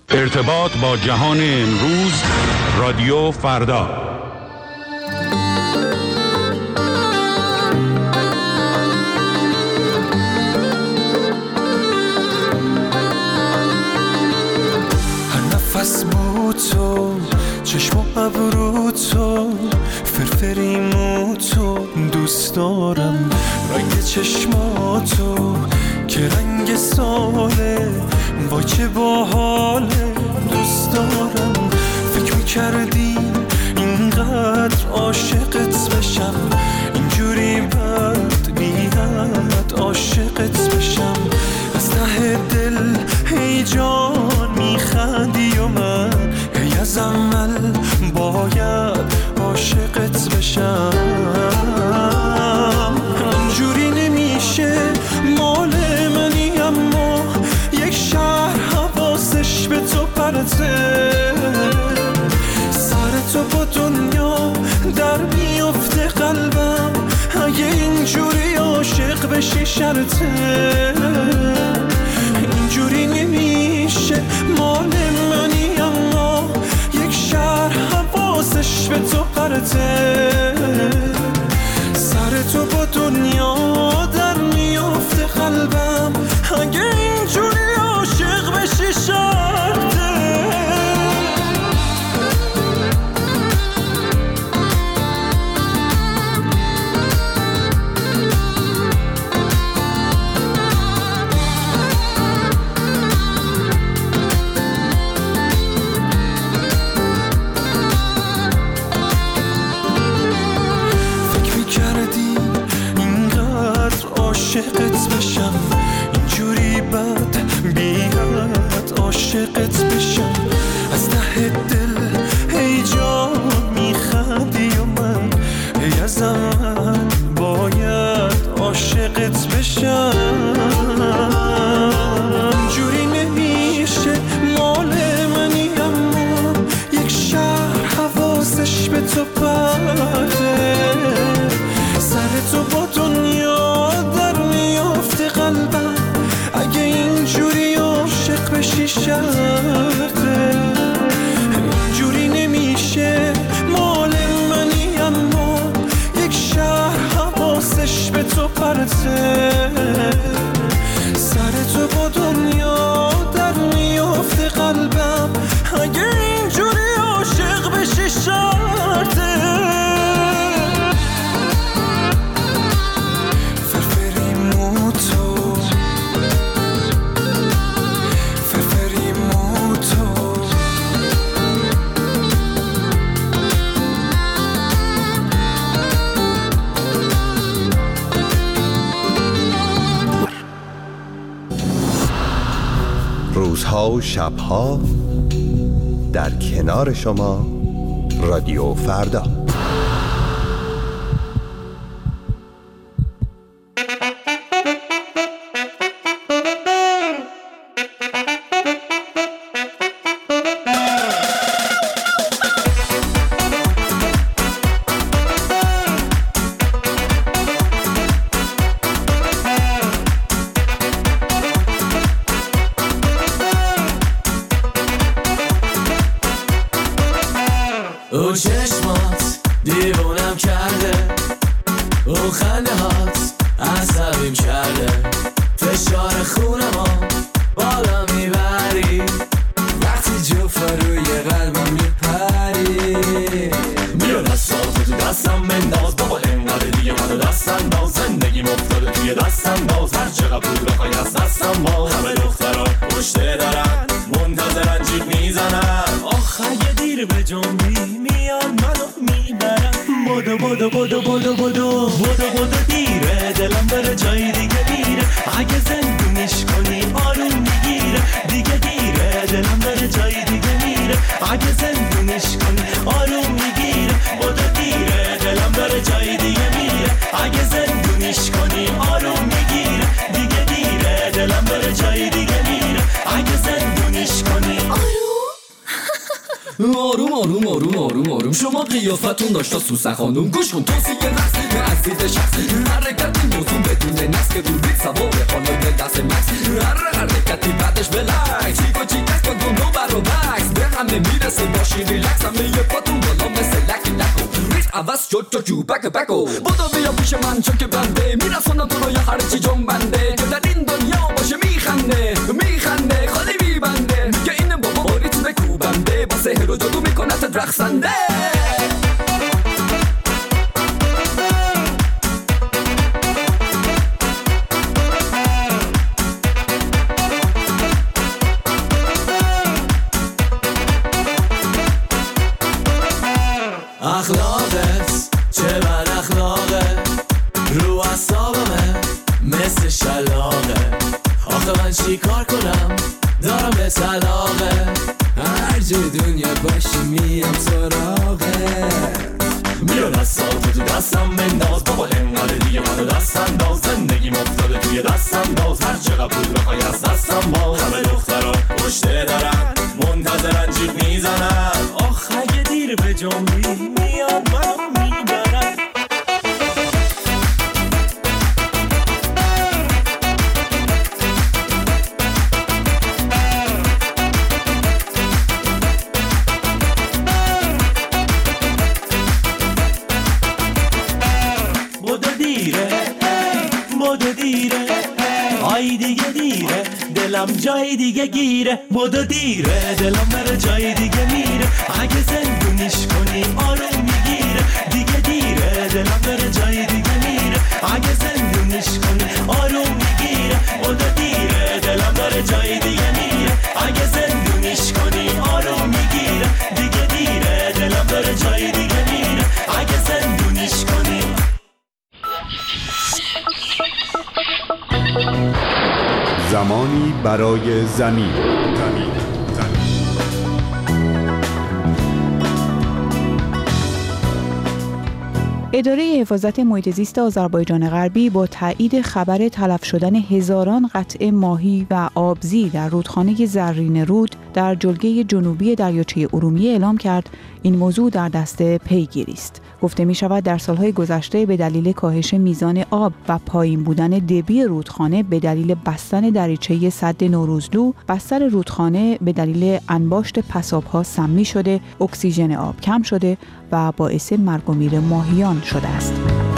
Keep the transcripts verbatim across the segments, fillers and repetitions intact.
ارتباط با جهان امروز، رادیو فردا. نفس بود تو، چشم و ابرو تو، فرفریمو تو دوست دارم، رنگ چشماتو که رنگ ساله، وای چه باحاله دوست دارم. فکر میکردی اینقدر عاشقت بشم، اینجوری بد بیاد عاشقت بشم، از ته دل هی جان میخندی و من هی از اول باید عاشقت بشم. اینجوری نمیشه، مال منی اما یک شهر حواسش به تو پرته، سر تو با دنیا در میفته قلبم، اگه اینجوری عاشق بشی شرطه. اینجوری نمیشه، مال منی اما یک شهر حواسش به تو پرته، سر تو با دنیا در میفته قلبم، اگه اینجوری عاشق بشی شرطه. عاشقت بشم، اینجوری بد بیاد عاشقت بشم، از ته دل هی جان میخندی و من هی از اول باید عاشقت بشم. اینجوری نمیشه، مال منی اما یک شهر حواسش به تو پرده، سر تو با دنیا در میفته قلبم، اگه اینجوری عاشق بشی شرطه. اینجوری نمیشه، مال منی اما یک شهر حواسش به تو پرته، سر تو با دنیا در میفته قلبم، اگه اینجوری عاشق بشی شرطه. روزها و شبها در کنار شما، رادیو فردا. او چشمات دیوونم کرده، او خنده هات عصبیم کرده، فشار خونمو بالا میبری، وقتی جفت روی قلبم میپری. بیا دستاتو تو دستم بنداز، بابا اینقدر دیگه منو دست انداز، زندگیم افتاده توی دست انداز، هر چقدر پول بخوای از دستم باز. همه دخترا پشته دارن منتظرن جیب میزنن، آخه یه دیر به جنبی میان منو میبرن. بودو بودو بودو بودو بودو بودو بودو دیره، دلم بره جای دیگه میره، اگه زندونش کنی آروم میگیره. دیگه دیره، دلم بره جای دیگه میره، اگه زندونش کنی آروم میگیره. بودو دیره، دلم بره جای دیگه میره، اگه زندونش کنی آروم میگیره. دیگه دیره، دلم بره جای دیگه میره، اگه زندونش کنی آروم آروم آروم آروم آروم. شما قیافتون داشتا سوسن خانوم، گوش کن توصیه نفسی به عزیز شخصی، حرکتی موزون بدون نفس که دور بید سواره خانه دست مکس، هر حرکتی بعدش بلک چیکو چیکس کن دونو برو و مکس به همه میرسه باشی ریلکس همه یه پاتون بالا مثل لکی لکو ریز عوض شد تو جو بک بکو بودو بیا پیش من چون که بنده میرسونم تو رو یا هرچی جنبنده که در این دنیا باشه میخنده میخنده خالی میبنده میگه این بابا باریت بکوبنده با سهر و جادو میکنت رقصنده اخلاقت چه بد اخلاقه رو اعصابمه مثل شلاقه آخه من چی کار کنم دارم به طلاقه هر جای دنیا باشی میام سراغه بیا دستاتو تو دستم بنداز بابا انقدر دیگه منو دست انداز زندگی مفتاده توی دست انداز هر چقدر پول بخوای از دستم باز همه دخترها پشته دارن منتظرن جیغ میزنن آخ اگه دیر به جنبی میاد منو میبرن بودو دیره بودو دیره آی دیگه دیره دلم جای دیگه گیره بودو دیره دلم بره جای دیگه میره اگه زندونیش کنی آروم میگیره دیگه دیره دلم بره جای دیگه میره اگه زندونیش کنی آروم میگیره بودو دیره دلم بره جای دیگه میره اگه زندونیش کنی آروم میگیره دیگه دیره دلم بره جای دیگه میره اگه زندونیش کنی زمانی برای زمین زمین اداره حفاظت محیط زیست آذربایجان غربی با تایید خبر تلف شدن هزاران قطعه ماهی و آبزی در رودخانه زرین رود در جلگه جنوبی دریاچه ارومیه اعلام کرد این موضوع در دست پیگیری است. گفته می شود در سالهای گذشته به دلیل کاهش میزان آب و پایین بودن دبی رودخانه به دلیل بستن دریچه سد نوروزلو، بستر رودخانه به دلیل انباشت پساب‌ها سمی شده، اکسیژن آب کم شده و باعث مرگ و میر ماهیان شده است.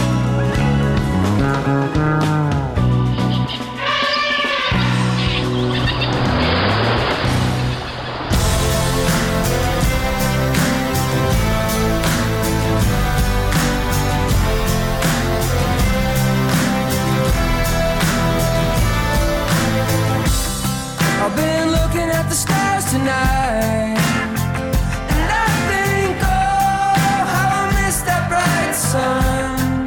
I've been looking at the stars tonight, and I think, oh, how I miss that bright sun.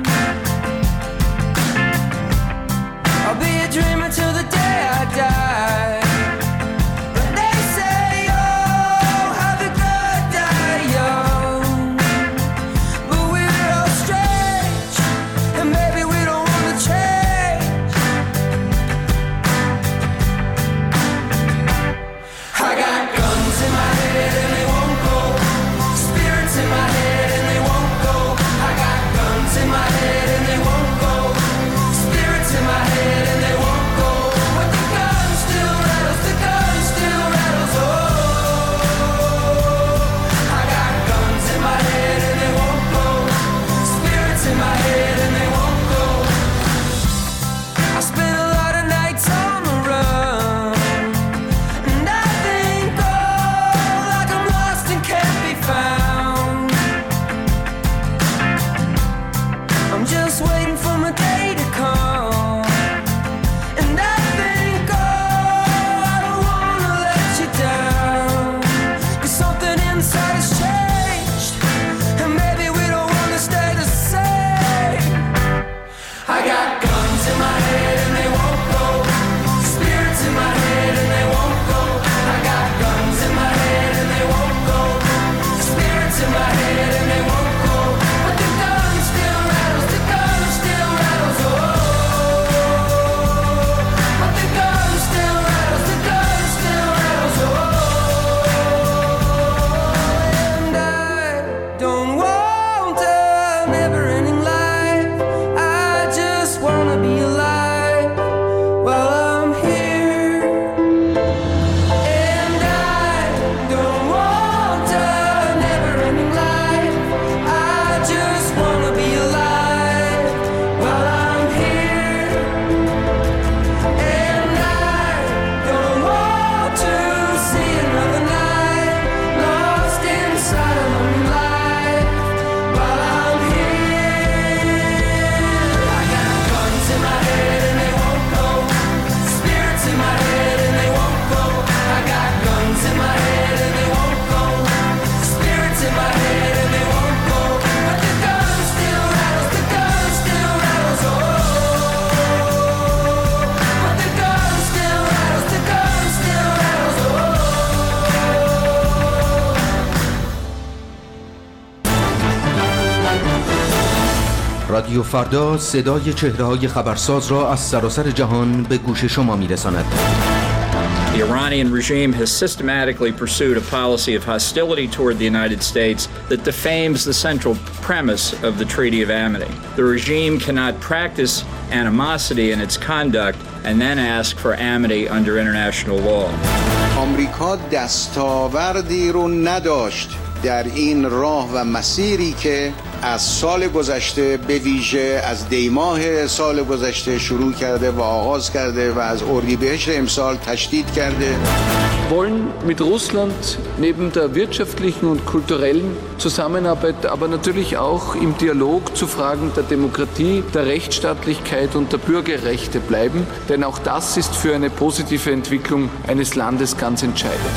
رادیو فردا صدای چهره‌های خبرساز را از سراسر جهان به گوش شما می‌رساند. The Iranian regime has systematically pursued a policy of hostility toward the United States that defames the central premise of the Treaty of Amity. The regime cannot practice animosity in its conduct and then ask for amity under international law. آمریکا دستاوردی رو نداشت در این راه و مسیری که از سال گذشته به ویژه از دیماه سال گذشته شروع کرده و آغاز کرده و از اردیبهشت امسال تشدید کرده. wollen mit Russland neben der wirtschaftlichen und kulturellen Zusammenarbeit, aber natürlich auch im Dialog zu Fragen der Demokratie, der Rechtsstaatlichkeit und der Bürgerrechte bleiben, denn auch das ist für eine positive Entwicklung eines Landes ganz entscheidend.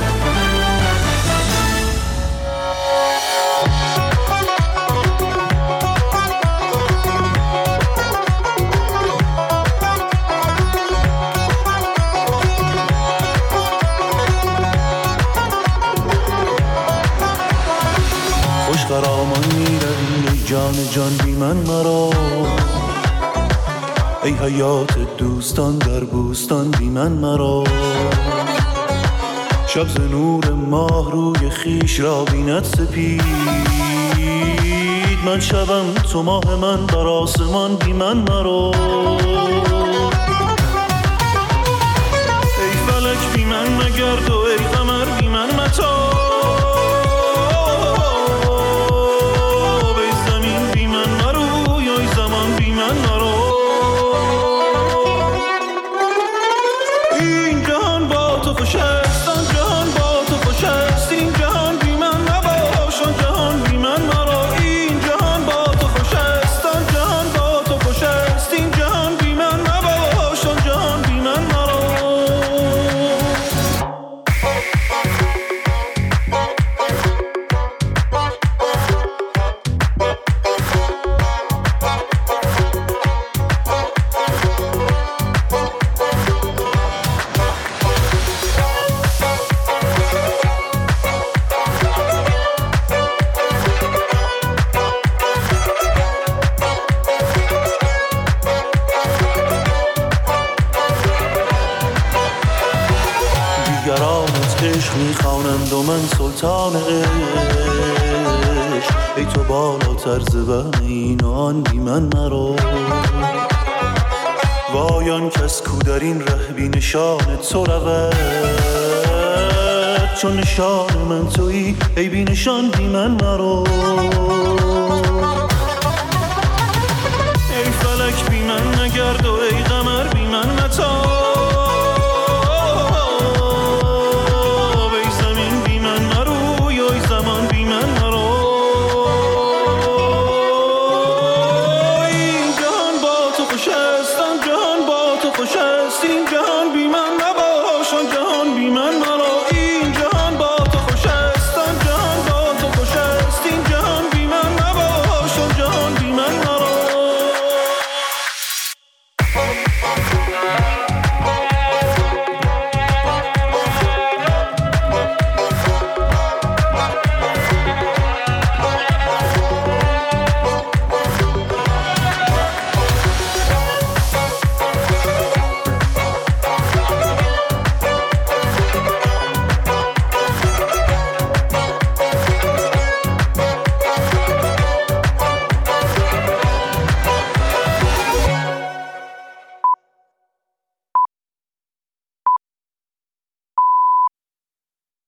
خرامان میروی ای جان جان بی من مرا، ای حیات دوستان در بوستان بی من مرا. شب ز نور ماه روی خیش را بیند سپید، من شبم تو ماه من بر آسمان بی من مرا. ای فلک بی من مگرد و ای قمر بی من متا، میخوانند و من سلطان عشق، ای تو بالاتر ز وهم این و آن بی من مرا. وای آن کس کو در این ره بی نشان تو رود، چون نشان من تویی ای بی نشان بی من مرا. ای فلک بی من نگرد و